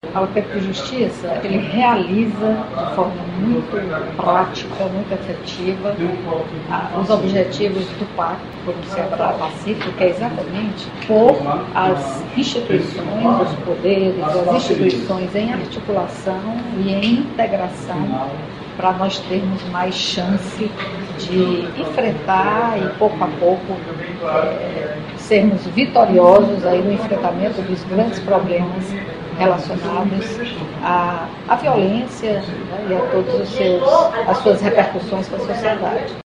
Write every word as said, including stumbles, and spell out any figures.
O Pacto de Justiça, ele realiza de forma muito prática, muito efetiva, os objetivos do Pacto por um Ceará Pacífico, que é exatamente pôr as instituições, os poderes, as instituições em articulação e em integração para nós termos mais chance de enfrentar e pouco a pouco é, sermos vitoriosos aí no enfrentamento dos grandes problemas relacionados à, à violência, né, e a todas as suas repercussões para a sociedade.